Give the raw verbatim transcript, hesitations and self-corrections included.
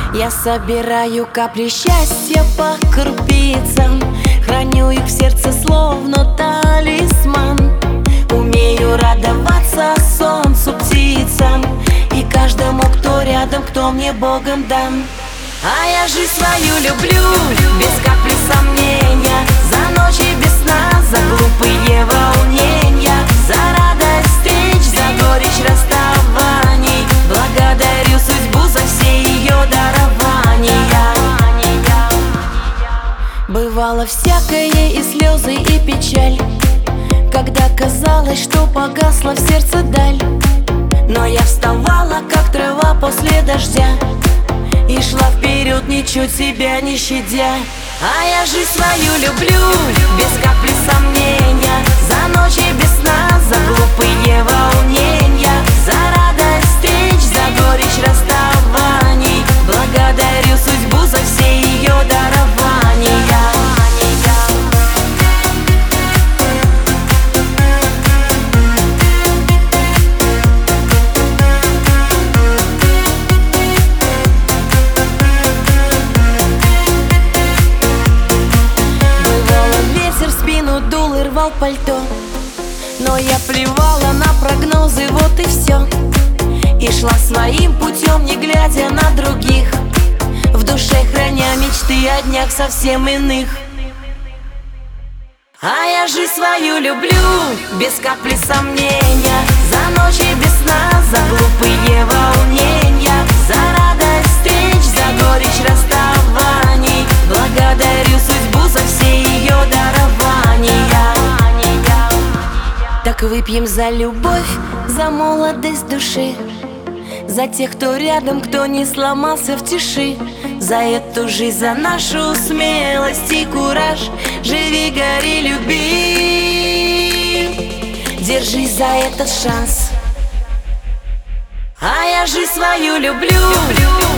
Я собираю капли счастья по крупицам, храню их в сердце словно талисман. Умею радоваться солнцу, птицам и каждому, кто рядом, кто мне Богом дан. А я жизнь свою люблю, без капли сомнения, за ночи без сна, за глупые волнения, за радость встреч, за горечь расставаний. Благодарю судьбу за все ее дарования. Бывало всякое и слезы, и печаль, когда казалось, что погасла в сердце даль. Но я вставала, как трава после дождя, и шла вперед, ничуть себя не щадя. А я жизнь свою люблю, без капли сомнения, за ночи без сна, за глупые волнения, за радость встреч, за горечь расставаний. Благодарю судьбу за все ее дарования. Дул и рвал пальто, но я плевала на прогнозы, вот и все. И шла своим путем, не глядя на других, в душе храня мечты о днях совсем иных. А я жизнь свою люблю, без капли сомнения, за ночи без сна, за глупые волнения, за радость встреч, за горечь расставаний. Благодарю судьбу за все ее дарования. Так выпьем за любовь, за молодость души, за тех, кто рядом, кто не сломался в тиши, за эту жизнь, за нашу смелость и кураж. Живи, гори, люби, держись за этот шанс. А я жизнь свою люблю, люблю.